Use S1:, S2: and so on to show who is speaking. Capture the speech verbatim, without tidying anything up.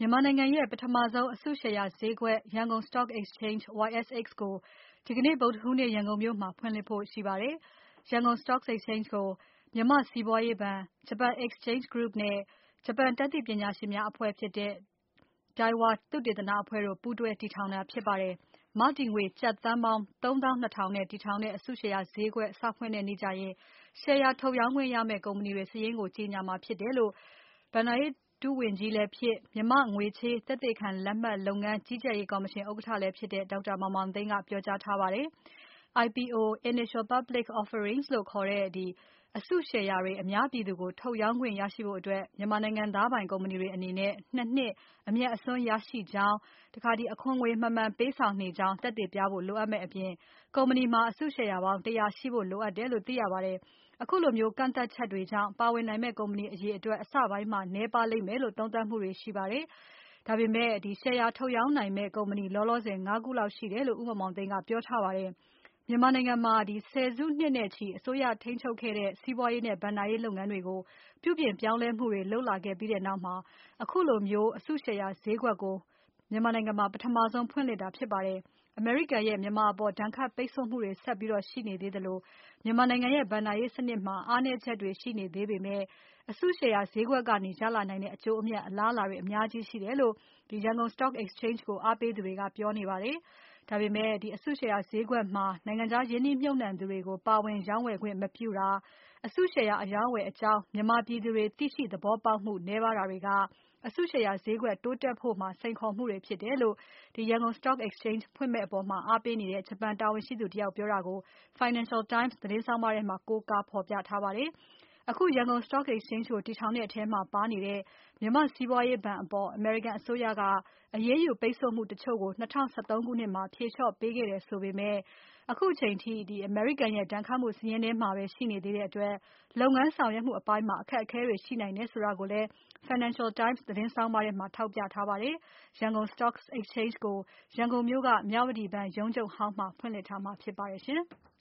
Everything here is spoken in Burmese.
S1: မြန်မာနိုင်ငံရဲ့ပထမဆုံးအစုရှယ်ယာဈေးကွက် ရန်ကုန် Stock Exchange ဝိုင် အက်စ် အိတ်စ် ကို ဒီကနေ့ ဗုဒ္ဓဟူးနေ့ ရန်ကုန်မြို့မှာ ဖွင့်လှစ်ဖို့ရှိပါတယ်။ ရန်ကုန် Stock Exchange ကို မြန်မာ့စီးပွားရေးဘဏ်၊ Japan Exchange Group နဲ့ ဂျပန်တတ်သိပညာရှင်များအဖွဲ့ဖြစ်တဲ့ Daiwa သုတေသနအဖွဲ့တို့ ပူးတွဲတည်ထောင်တာဖြစ်ပါတယ်။ မတည်ငွေကျပ်သန်းပေါင်း သုံးသောင်း နှစ်ထောင်နဲ့ တည်ထောင်တဲ့ အစုရှယ်ယာဈေးကွက် စဖွင့်တဲ့နေ့ကျရင် ရှယ်ယာထုတ်ရောင်းခွင့်ရမယ့် ကုမ္ပဏီတွေစာရင်းကို ကြေညာမှာဖြစ်တယ်လို့ ဘဏ္ဍာရေးဒုဝန်ကြီးလည်းဖြစ် မြန်မာ့ငွေချေးသက်သေခံလက်မှတ်လုပ်ငန်း ကြီးကြပ်ရေးကော်မရှင် ဥက္ကဋ္ဌလည်းဖြစ်တဲ့ ဒေါက်တာမောင်မောင်သိန်းက ပြောကြားထားပါတယ်။ အိုင် ပီ အို Initial Public Offerings လို့ခေါ်တဲ့ အစုရှယ်ယာတွေ အများပြည်သူကို ထုတ်ရောင်းခွင့်ရဖို့ မြန်မာနိုင်ငံသားပိုင်ကုမ္ပဏီတွေအနေနဲ့ ၂ နှစ်အမြတ်အစွန်းရရှိကြောင်း အခွန်ငွေမှန်မှန်ပေးဆောင်နေကြောင်း သက်သေပြဖို့လိုအပ်မယ့်အပြင် ကုမ္ပဏီမှာ အစုရှယ်ယာပေါင်း ၁၀၀ ရှိဖို့လိုအပ်တယ်လို့ သိရပါတယ်။ ခုလိုကန့်သတ်ချက်တွေကြောင့် ပါဝင်နိုင်မယ့် ကုမ္ပဏီအရေအတွက် အစပိုင်းမှာ နည်းပါးလိမ့်မယ်လို့ သုံးသပ်မှုတွေရှိပါတယ်။ ဒါပေမဲ့ ရှယ်ယာထုတ်ရောင်းနိုင်မယ့် ကုမ္ပဏီလောလောဆယ် ၅ ခုလောက်ရှိတယ်လို့ ဦးမောင်မောင်သိန်းက ပြောထားပါတယ်။ မြန်မာနိုင်ငံမှာ ဆယ်စုနှစ်နဲ့ချီ အစိုးရထိန်းချုပ်ခဲ့တဲ့ စီးပွားရေးနဲ့ ဘဏ္ဍာရေးလုပ်ငန်းတွေကို ပြုပြင်ပြောင်းလဲမှုတွေလုပ်လာခဲ့ပြီးနောက်မှာ ခုလိုအစုရှယ်ယာဈေးကွက်ကို မြန်မာနိုင်ငံမှာ ပထမဆုံးဖွင့်လှစ်တာဖြစ်ပါတယ်။ အမေရိကန်ရဲ့ မြန်မာအပေါ် ဒဏ်ခတ်ပိတ်ဆို့မှုတွေ ဆက်ပြီးရှိနေသေးသလို မြန်မာနိုင်ငံရဲ့ ဘဏ္ဍာရေးစနစ်မှာ အားနည်းချက်တွေရှိနေသေးပေမဲ့ အစုရှယ်ယာဈေးကွက်ကနေ ရလာနိုင်တဲ့ အကျိုးအမြတ် အလားအလာတွေ အများကြီးရှိတယ်လို့ ရန်ကုန် Stock Exchange ကိုအားပေးသူတွေက ပြောနေပါတယ်။ ဒါပေမဲ့ အစုရှယ်ယာဈေးကွက်မှာ နိုင်ငံခြားရင်းနှီးမြှုပ်နှံသူတွေကို ပါဝင်ရောင်းဝယ်ခွင့်မပြုတာ၊ အစုရှယ်ယာအရောင်းအဝယ်အကြောင်း မြန်မာပြည်သူတွေ သိရှိသဘောပေါက်မှု နည်းပါးတာတွေက အစုရှယ်ယာဈေးကွက်တိုးတက်ဖို့မှာ စိန်ခေါ်မှုတွေဖြစ်တယ်လို့ ရန်ကုန် Stock Exchange ဖွင့်မယ့်အပေါ် အားပေးနေတဲ့ ဂျပန်တာဝန်ရှိသူတယောက်ပြောတာကို Financial Times သတင်းဆောင်းပါးမှာ ကိုးကားဖော်ပြထားပါတယ်။ အခု ရန်ကုန် Stock Exchange ကိုတည်ထောင်တဲ့ထဲမှာပါနေတဲ့ မြန်မာ့စီးပွားရေးဘဏ်အပေါ် အမေရိကန်အစိုးရက အရေးယူပိတ်ဆို့မှုတချို့ကို ၂၀၁၃ ခုနှစ်မှာ ဖြေလျှော့ပေးခဲ့တယ်ဆိုပေမဲ့ အခုအချိန်အထိ အမေရိကန်ရဲ့ ဒဏ်ခတ်မှုစာရင်းထဲမှာပဲ ရှိနေသေးတဲ့အတွက် လုပ်ငန်းဆောင်ရွက်မှုအပိုင်းမှာ အခက်အခဲတွေရှိနိုင်တယ်ဆိုတာကိုလည်း Financial Times သတင်းဆောင်းပါးမှာ ထောက်ပြထားပါတယ်။ ရန်ကုန် Stock Exchange ကို ရန်ကုန်မြို့က မြဝတီဘဏ်ရုံးချုပ်ဟောင်းမှာ ဖွင့်လှစ်ထားမှာဖြစ်ပါတယ်ရှင်။